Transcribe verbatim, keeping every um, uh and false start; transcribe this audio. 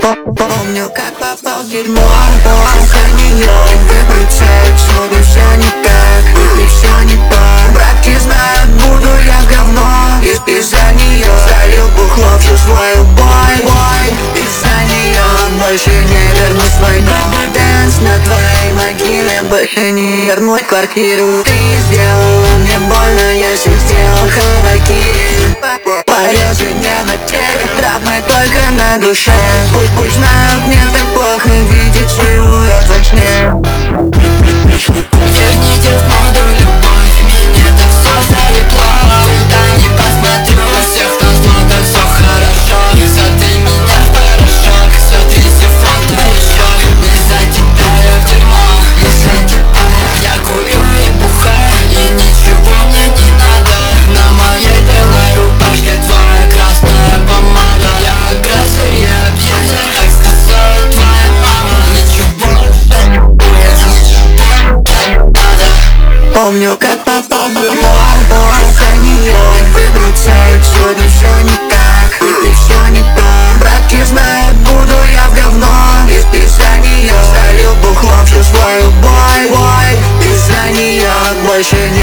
Помню, как попал в дерьмо из-за нее. Выключает шоу, все не так, и все не то. Братки знают, буду я говно из- Из-за нее залил бухло в свой бой, бой. Из-за нее больше не верну свой дом. Дэнс на твоей могиле, больше не верну квартиру. Ты сделала мне больно, я все сделал харакири. Порежи мне на теле, травмы только на душе. Пусть, пусть знают, мне так плохо видеть силуэт во сне. Верните в моду любовь, меня так все залепло. Куда не посмотрю, всех нас много, все хорошо. Сотри меня в порошок, сотри все фото еще. Из-за тебя я в дерьмо, из-за тебя я курю и бухаю, и ничего мне не надо. На моей белой рубашке твоя красная помада. Я агрессор, я абьюзер, так сказала твоя мама. Ничего не будет, ничего не надо. Помню, как попал в дерьмо из-за нее. Выключает все, все не так, и все не то. Братки знают, буду я в говно из- Из-за нее залил бухло всю свою бой, бой. Из-за нее больше не